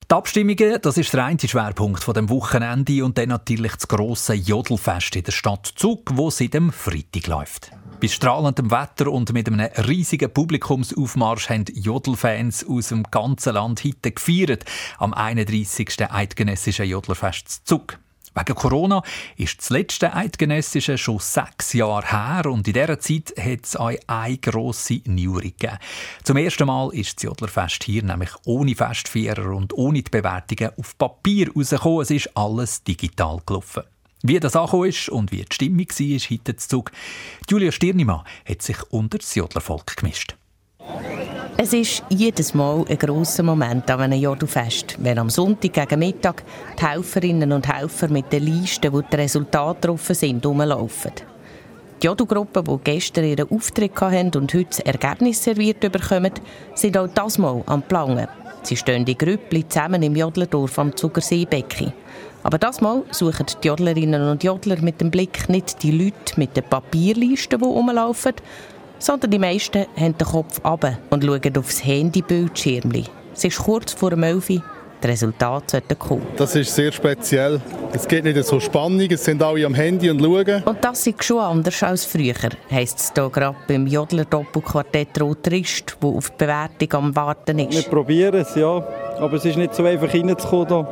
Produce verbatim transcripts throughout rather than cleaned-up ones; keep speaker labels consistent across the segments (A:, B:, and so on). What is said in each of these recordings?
A: Die Abstimmungen, das ist der eine Schwerpunkt von dem Wochenende und dann natürlich das grosse Jodelfest in der Stadt Zug, wo seit dem Freitag läuft. Bei strahlendem Wetter und mit einem riesigen Publikumsaufmarsch haben Jodelfans aus dem ganzen Land heute gefeiert am einunddreissigsten Eidgenössischen Jodlerfest in Zug. Wegen Corona ist das letzte Eidgenössische schon sechs Jahre her und in dieser Zeit hat es auch eine grosse Neuerung gegeben. Zum ersten Mal ist das Jodlerfest hier nämlich ohne Festvierer und ohne die Bewertungen auf Papier rausgekommen. Es ist alles digital gelaufen. Wie das angekommen ist und wie die Stimmung war heute zu Zug, Julia Stirnimann hat sich unter das Jodlervolk gemischt.
B: Es ist jedes Mal ein grosser Moment an einem Jodelfest, wenn am Sonntag gegen Mittag die Helferinnen und Helfer mit den Listen, wo die Resultate drauf sind, rumlaufen. Die Jodelgruppen, die gestern ihren Auftritt hatten und heute das Ergebnis serviert bekommen, sind auch das Mal am Plangen. Sie stehen in Grüppli zusammen im Jodlerdorf am Zugerseebecken. Aber das Mal suchen die Jodlerinnen und Jodler mit dem Blick nicht die Leute mit den Papierlisten, die rumlaufen, sondern die meisten haben den Kopf runter und schauen aufs Handybildschirm. Es ist kurz vor dem elf Uhr, die Resultate sollten kommen.
C: Das ist sehr speziell. Es gibt nicht so Spannung, es sind alle am Handy und schauen.
B: Und das ist schon anders als früher, heisst es hier gerade beim Jodler-Doppelquartett Rotrist, das auf die Bewertung am Warten ist.
D: Wir probieren es, ja. Aber es ist nicht so einfach reinzukommen.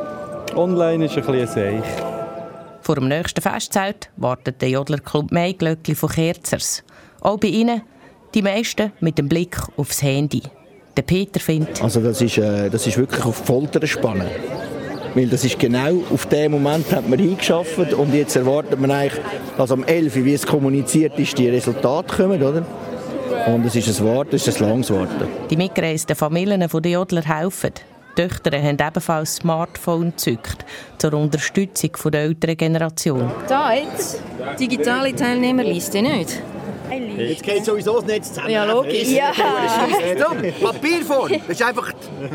D: Online ist ein bisschen Seich.
B: Vor dem nächsten Festzelt wartet der Jodlerclub Maiglöckli von Kerzers. Auch bei ihnen, die meisten mit dem Blick aufs Handy. Der Peter findet...
E: Also das ist, äh, das ist wirklich auf Folter spannen. Weil das ist genau auf den Moment hat man hingeschafft und jetzt erwartet man eigentlich, dass am elf Uhr, wie es kommuniziert ist, die Resultate kommen, oder? Und es ist ein Warten, es ist ein langes Warten.
B: Die mitgereisten Familien der Jodler helfen. Die Töchter haben ebenfalls Smartphone gezückt, zur Unterstützung der älteren Generation.
F: Da jetzt, digitale Teilnehmerliste, nicht?
G: Jetzt geht sowieso das Netz zusammen.
F: Ja, logisch. Ja.
G: Papierform, das ist einfach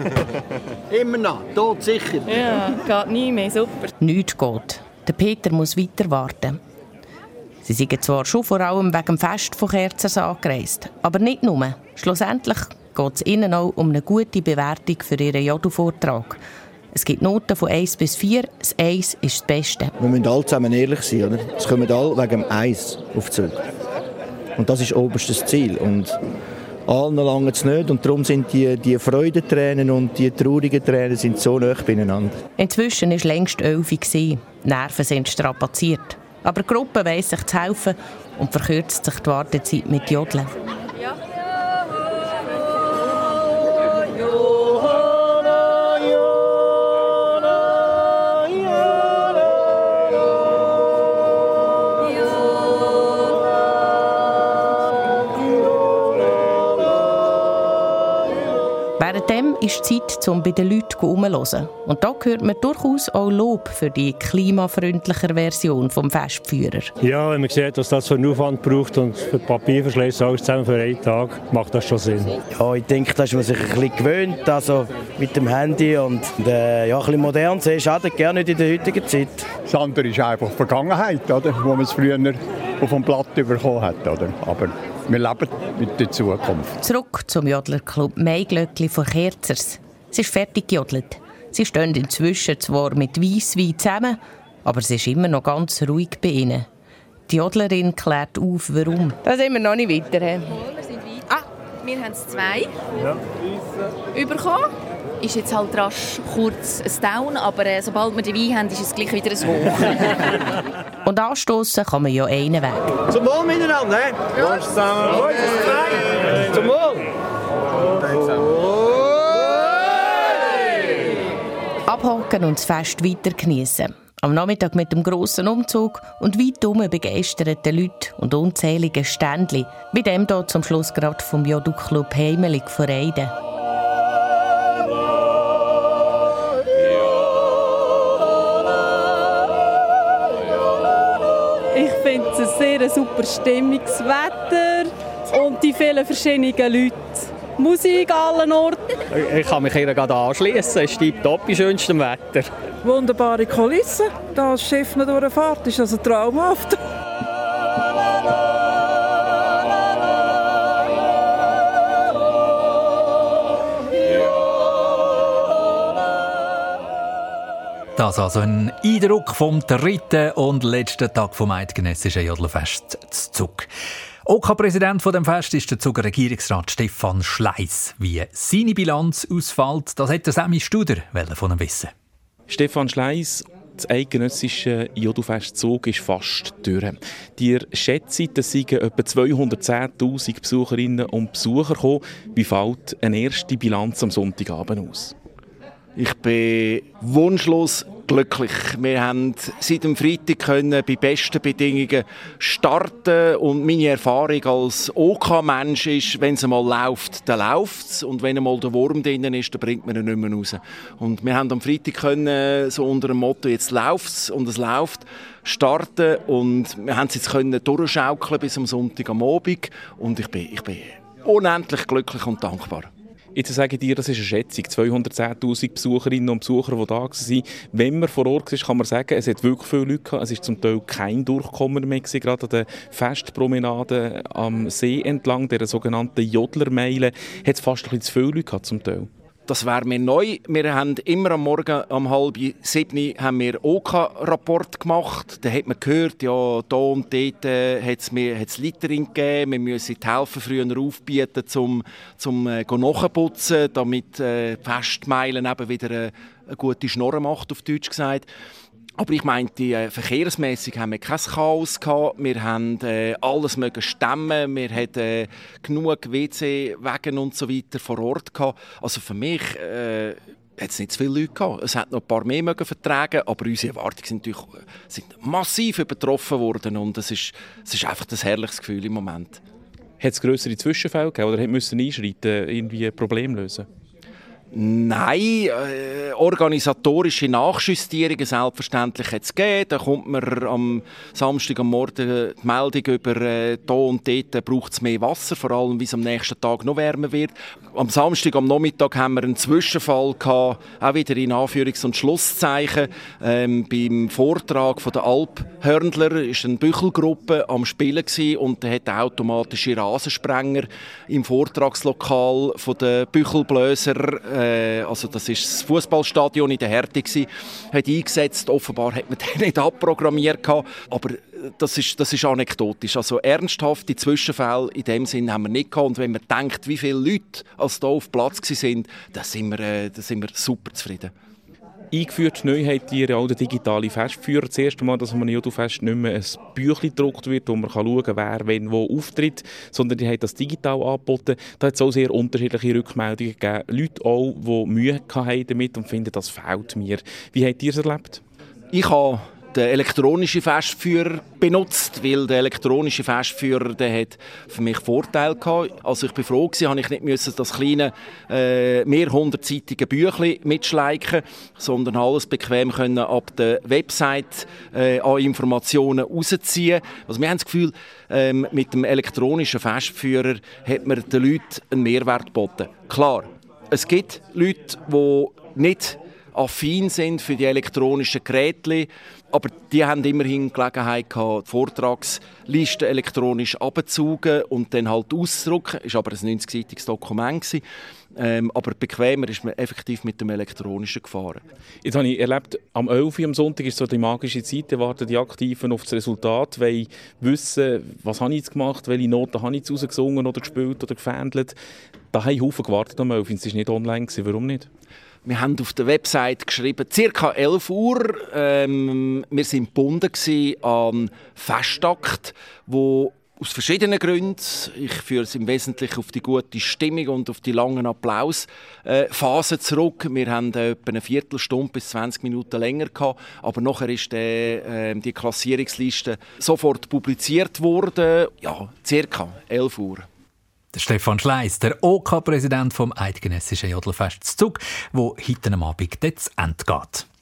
G: immer noch, tot sicher.
F: Ja, geht nie mehr, super.
B: Nichts geht. Der Peter muss weiter warten. Sie sind zwar schon vor allem wegen dem Fest von Kerzers angereist, aber nicht nur. Schlussendlich geht es ihnen auch um eine gute Bewertung für ihren Jodelvortrag. Es gibt Noten von eins bis vier, das eins ist das Beste.
E: Wir müssen alle zusammen ehrlich sein, oder? Es kommen alle wegen dem eins auf Zug. Und das ist oberstes Ziel. Und allen lange es nicht. Und darum sind die, die Freudentränen und die traurigen Tränen sind so nah beieinander.
B: Inzwischen war längst elf Uhr. Die Nerven sind strapaziert. Aber die Gruppe weiss sich zu helfen und verkürzt sich die Wartezeit mit Jodeln. Währenddem ist die Zeit, um bei den Leuten herumzuhören. Und da hört man durchaus auch Lob für die klimafreundlichere Version des Festführer.
H: Ja, wenn man sieht, was das für einen Aufwand braucht und für Papierverschleiß alles zusammen für einen Tag, macht das schon Sinn.
I: Ja, ich denke, da ist man sich ein bisschen gewöhnt, also mit dem Handy und äh, ja, ein bisschen modern zu sein, schadet gerne nicht in der heutigen Zeit.
J: Das andere ist einfach Vergangenheit, oder? Wo man es früher auf dem Blatt bekommen hat. Oder? Aber wir leben mit der Zukunft.
B: Zurück zum Jodlerclub Maiglöckli von Kerzers. Es ist fertig gejodelt. Sie stehen inzwischen zwar mit Weisswein zusammen, aber es ist immer noch ganz ruhig bei ihnen. Die Jodlerin klärt auf, warum.
K: Da sind wir noch nicht weiter. He?
F: Ah, wir haben es zwei ja. bekommen. Ist jetzt halt rasch kurz ein Down, aber äh, sobald wir die Wein haben, ist es gleich wieder ein Hoch.
B: Und anstossen kann man ja einen Weg.
G: Zum Wohl miteinander, he? Ja. Zusammen. Zum Wohl.
B: Abhaken und das Fest weiter geniessen. Am Nachmittag mit dem grossen Umzug und weit herum begeisterten Leute und unzählige Ständchen, wie dem hier zum Schluss gerade vom Jodelclub Heimelig von Eiden.
L: Ich finde es ein sehr super stimmiges Wetter und die vielen verschiedenen Leute. Musik an allen Orten.
M: Ich kann mich hier gerade anschließen. Es ist tipptopp bei schönstem Wetter.
L: Wunderbare Kulissen. Das Schiff noch durchfahrt, ist also traumhaft.
A: Das also ein Eindruck vom dritten und letzten Tag vom Eidgenössischen Jodlerfest zu Zug. OK-Präsident von dem Fest ist der Zuger Regierungsrat Stefan Schleiss. Wie seine Bilanz ausfällt, das hätte Sammy Studer von ihm wissen.
K: Stefan Schleiss, das eidgenössische Jodlerfest Zug ist fast durch. Die schätzen, dass etwa zweihundertzehntausend Besucherinnen und Besucher kommen. Wie fällt eine erste Bilanz am Sonntagabend aus?
N: Ich bin wunschlos glücklich. Wir haben seit dem Freitag können bei besten Bedingungen starten und meine Erfahrung als OK-Mensch ist, wenn es einmal läuft, dann läuft es und wenn einmal der Wurm drin ist, dann bringt man ihn nicht mehr raus. Und wir haben am Freitag können, so unter dem Motto, jetzt läuft es und es läuft, starten und wir haben es jetzt können durchschaukeln bis am Sonntag am Abend und ich bin, ich bin unendlich glücklich und dankbar.
K: Jetzt sage ich dir, das ist eine Schätzung. zweihundertzehntausend Besucherinnen und Besucher, die da waren. Wenn man vor Ort war, kann man sagen, es hat wirklich viele Leute gehabt. Es war zum Teil kein Durchkommen mehr gewesen, gerade an der Festpromenade am See entlang, der sogenannten Jodlermeile, hat es fast ein bisschen zu viele Leute gehabt, zum Teil.
N: Das wäre mir neu. Wir haben immer am Morgen um halb sieben haben wir OK-Rapport gemacht. Da hat man gehört, ja, da und dort äh, hat es Litering gegeben. Wir müssen die Helfer früher aufbieten, um zum, äh, nachputzen, damit äh, die Festmeilen eben wieder äh, eine gute Schnorre macht, auf Deutsch gesagt. Aber ich meinte, äh, verkehrsmässig haben wir kein Chaos gehabt. Wir haben äh, alles mögen stemmen. Wir hatten äh, genug W C-Wegen und so weiter vor Ort gehabt. Also für mich äh, hat es nicht zu viele Leute gehabt. Es hat noch ein paar mehr mögen vertragen, aber unsere Erwartungen sind natürlich sind massiv übertroffen worden und es ist, es ist einfach ein herrliches Gefühl im Moment.
K: Hat es grössere Zwischenfälle gegeben oder musste einschreiten, irgendwie ein Problem lösen?
N: Nein, äh, organisatorische Nachjustierungen selbstverständlich hat es gegeben. Da kommt man am Samstag am Morgen die Meldung über äh, da und dort braucht es mehr Wasser, vor allem, wie es am nächsten Tag noch wärmer wird. Am Samstag am Nachmittag haben wir einen Zwischenfall gehabt, auch wieder in Anführungs- und Schlusszeichen. Ähm, beim Vortrag von der Alphörndler war eine Büchelgruppe am Spielen gewesen, und da hat automatische Rasensprenger im Vortragslokal von der Büchelblöser, also das ist das Fußballstadion in der Härte gsi, hat eingesetzt. Offenbar hat man den nicht abprogrammiert gehabt, aber das ist, das ist anekdotisch. Also ernsthafte Zwischenfälle in dem Sinn haben wir nicht gehabt. Und wenn man denkt, wie viele Leute als da auf Platz sind, dann sind wir, äh, dann sind wir super zufrieden.
K: Eingeführt neu hat ihr auch den digitalen Festführer. Das erste Mal, dass man im Jodlerfest nicht mehr ein Büchlein gedruckt wird, wo man schauen kann, wer wenn wo auftritt, sondern die haben das digital angeboten. Da hat es auch sehr unterschiedliche Rückmeldungen gegeben. Leute auch, die Mühe hatten damit und finden, das fehlt mir. Wie habt ihr es erlebt?
N: Ich habe den elektronischen Festführer benutzt, weil der elektronische Festführer, der hat für mich Vorteile gehabt. Also ich bin froh gewesen, habe ich nicht müssen das kleine äh, mehrhundertseitige Büchlein mitschleichen, sondern alles bequem können ab der Website äh, an Informationen rausziehen. Also wir haben das Gefühl, ähm, mit dem elektronischen Festführer hat man den Leuten einen Mehrwert geboten. Klar, es gibt Leute, die nicht affin sind für die elektronischen Geräte, aber die haben immerhin die Gelegenheit gehabt, die Vortragsliste elektronisch abzuzeigen und dann halt auszudrucken. Es war aber ein neunzigseitiges Dokument gewesen. Ähm, aber bequemer ist man effektiv mit dem Elektronischen gefahren.
K: Jetzt habe ich erlebt, am elf Uhr am Sonntag ist so die magische Zeit, da warten die Aktiven auf das Resultat, wollen wissen, was habe ich jetzt gemacht, welche Noten habe ich jetzt rausgesungen oder gespielt oder gefändelt. Da haben Haufen gewartet am elf Uhr, es war nicht online gewesen. Warum nicht?
N: Wir haben auf der Website geschrieben, ca. elf Uhr. Ähm, wir waren gebunden an Festakt, wo aus verschiedenen Gründen, ich führe es im Wesentlichen auf die gute Stimmung und auf die langen Applausphasen zurück. Wir haben äh, etwa eine Viertelstunde bis zwanzig Minuten länger gehabt, aber nachher ist äh, die Klassierungsliste sofort publiziert worden. Ja, ca. elf Uhr.
A: Der Stefan Schleiss, der OK-Präsident vom Eidgenössischen Jodlerfest Zug, wo heute am Abend zu Ende geht.